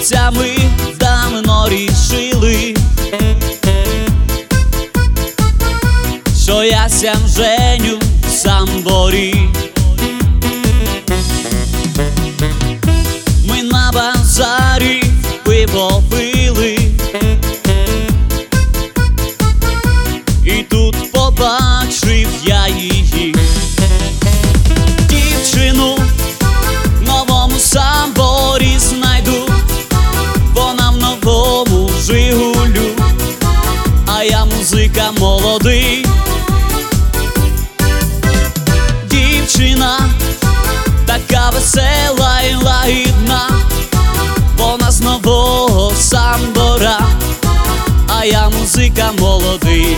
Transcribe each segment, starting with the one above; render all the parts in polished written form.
хлопцями давно рішили, що я сям женю в Самборі. Ми на базарі пиво пили, і тут побачив я її, дівчину в новому Самборі знайду. Вона в новому Жигулю, а я музика молодий. Дівчина така весела і лагідна, вона з нового Самбора, а я музика молодий.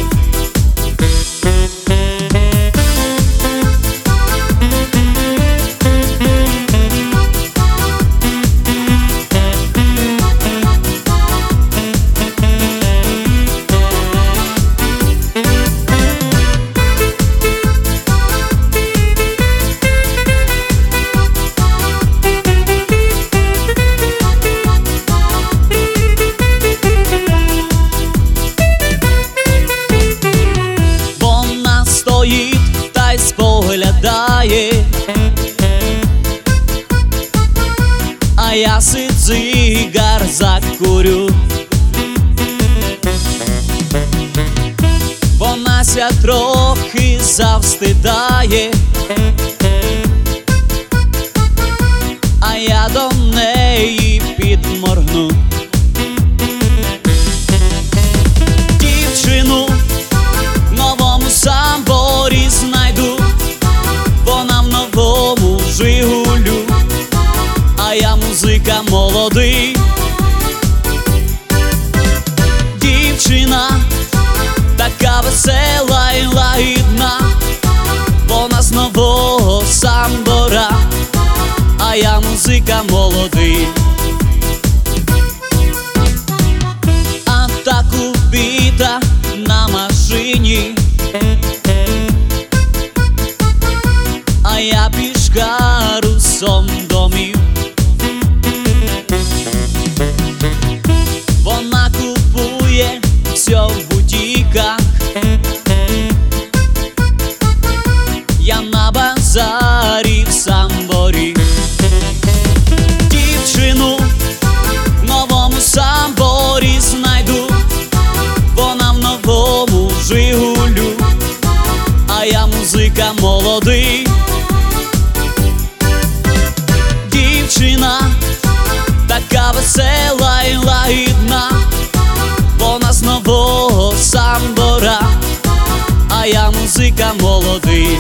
Та й споглядає, а я сигар закурю. Вона ся трохи завстидає, а я до неї підморгну. Дівчину в новому Самборі знайду, вона в новому Жигулю, а я музика молодий. Дівчина така весела і лагідна, вона з нового Самбора, а я музика молодий. А та кубіта на машині, а я пішкарусом домів. Вона купує все в бутіках, я на базарі в Самборі. Дівчину в новому Самборі знайду, вона в новому Жигулю, а я музика молодий. Дівчина така весела і лагідна, вона з нового Самбора, а я музика молодий.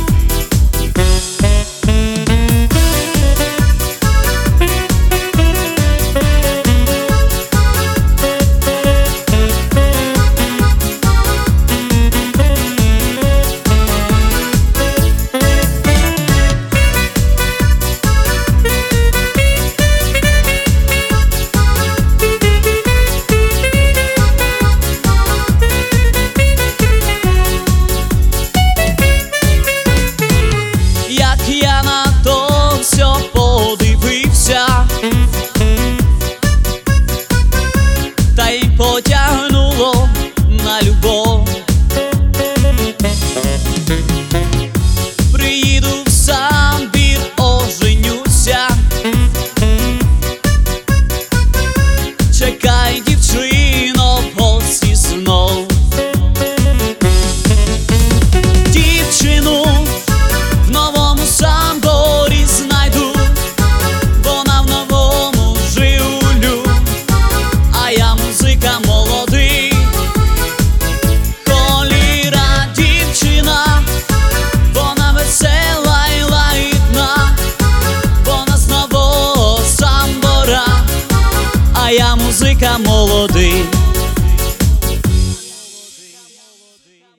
Я на то все подивився, та й потягнуло на любов. Приїду в Самбір, оженюся, чекай, дівчино, в гості знов. Дівчину в новому Самборі знайду, вона в новому Жигулю, а я музика молодий. Коліра дівчина, вона весела і лагідна, вона з нового Самбора, а я музика молодий.